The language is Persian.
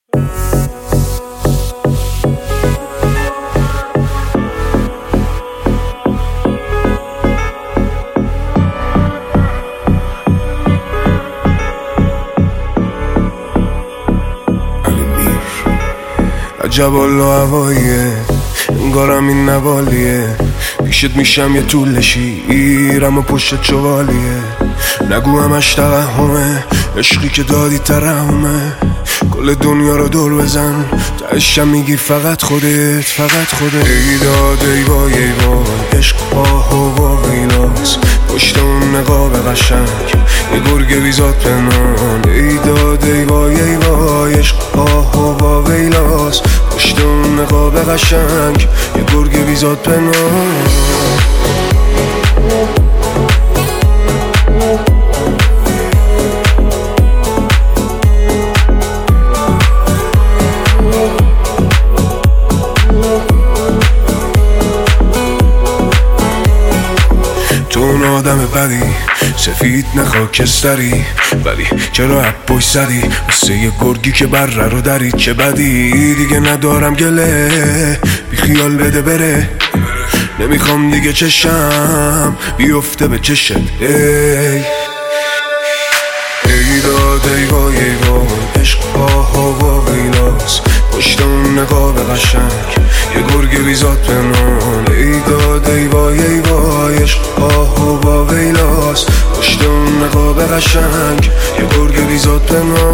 عجب الله هواییه، انگارم این نوالیه. پیشت میشم یه طول شیرم و پشت چوالیه. نگو همش توهمه، عشقی که دادی ترحمه. کل دنیا رو دور بزن، تهشم میگی فقط خودت، فقط خودت. ای داد ای وای ای وای، عشق آه و ویلاس. پشت اون نقاب قشنگ یه گرگ بیزاد پنهان. ای داد ای وای ای وای، عشق آه و ویلاس. پشت اون نقاب قشنگ یه گرگ بیزاد پنهان. تو اون آدم بدی، سفید نه خاکستری، ولی چرا عباش زدی مثل یه گرگی که بره رو داری؟ چه بدی دیگه ندارم گله، بی خیال بده بره. نمیخوام دیگه چشم بیفته به چشت. ای داد ای وای ای وای، عشق آه و ویلاس. پشت اون نقاب قشنگ یه گرگ بیزاد پنهان. ای داد ای وای ای وای، عشق آه و ویلاس. پشت اون نقاب قشنگ یه گرگ بیزاد پنهان.